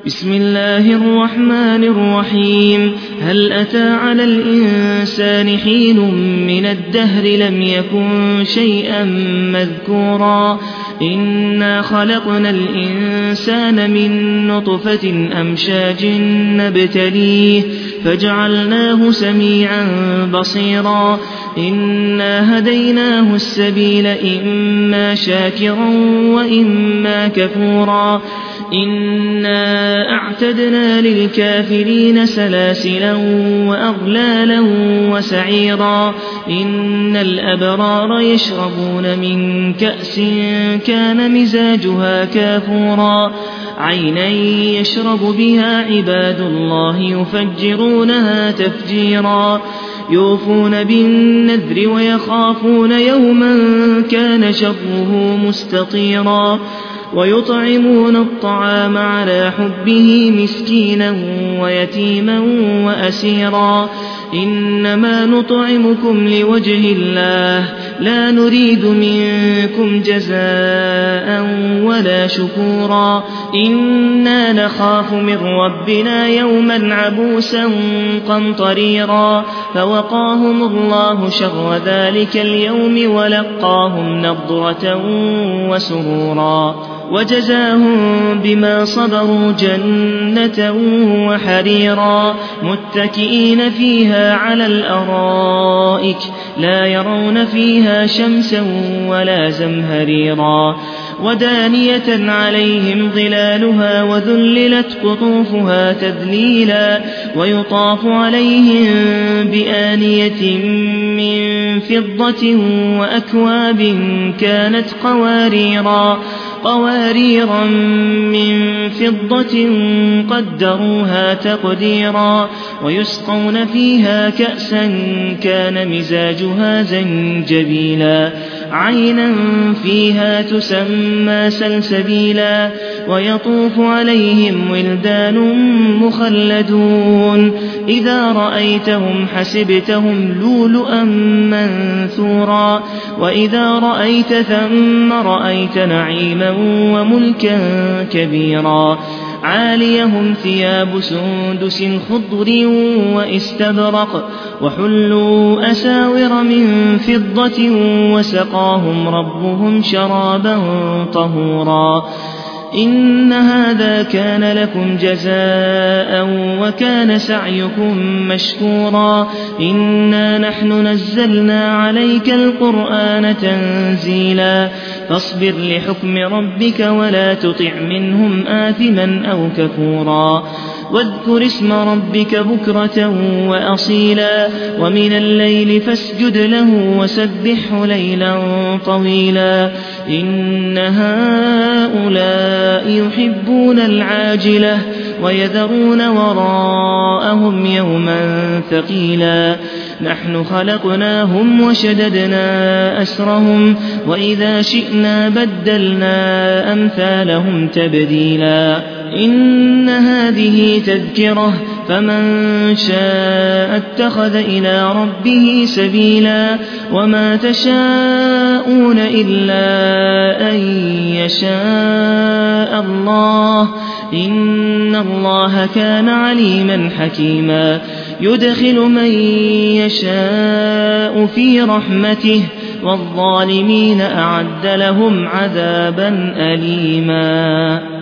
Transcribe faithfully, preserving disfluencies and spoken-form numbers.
بسم الله الرحمن الرحيم. هل أتى على الإنسان حين من الدهر لم يكن شيئا مذكورا إنا خلقنا الإنسان من نطفة أمشاج نبتليه فجعلناه سميعا بصيرا إنا هديناه السبيل إما شاكرا وإما كفورا إنا أعتدنا للكافرين سلاسلا وأغلالا وسعيرا إن الأبرار يشربون من كأس كان مزاجها كافورا عينا يشرب بها عباد الله يفجرونها تفجيرا يوفون بالنذر ويخافون يوما كان شره مستطيرا ويطعمون الطعام على حبه مسكينا ويتيما وأسيرا إنما نطعمكم لوجه الله لا نريد منكم جزاء ولا شكورا إنا نخاف من ربنا يوما عبوسا قمطريرا فوقاهم الله شر ذلك اليوم ولقاهم نضرة وسرورا وجزاهم بما صبروا جنة وحريرا متكئين فيها على الأرائك لا يرون فيها شمسا ولا زمهريرا ودانية عليهم ظلالها وذللت قطوفها تذليلا ويطاف عليهم بآنية من فضة وأكواب كانت قواريرا قواريرا من فضة قدروها تقديرا ويسقون فيها كأسا كان مزاجها زنجبيلا عينا فيها تسمى سلسبيلا ويطوف عليهم ولدان مخلدون إذا رأيتهم حسبتهم لؤلؤا منثورا وإذا رأيت ثم رأيت نعيما وملكا كبيرا عاليهم ثياب سندس خضر واستبرق وحلوا أساور من فضة وسقاهم ربهم شرابا طهورا إن هذا كان لكم جزاء وكان سعيكم مشكورا إنا نحن نزلنا عليك القرآن تنزيلا فاصبر لحكم ربك ولا تطع منهم آثما أو كفورا واذكر اسم ربك بكرة وأصيلا ومن الليل فاسجد له وسبحه ليلا طويلا إن هؤلاء يحبون العاجلة ويذرون وراءهم يوما ثقيلا نحن خلقناهم وشددنا أسرهم وإذا شئنا بدلنا أمثالهم تبديلا إن هذه تذكرة فمن شاء اتخذ إلى ربه سبيلا وما تشاءون إلا أن يشاء الله إن الله كان عليما حكيما يدخل من يشاء في رحمته والظالمين أعد لهم عذابا أليما.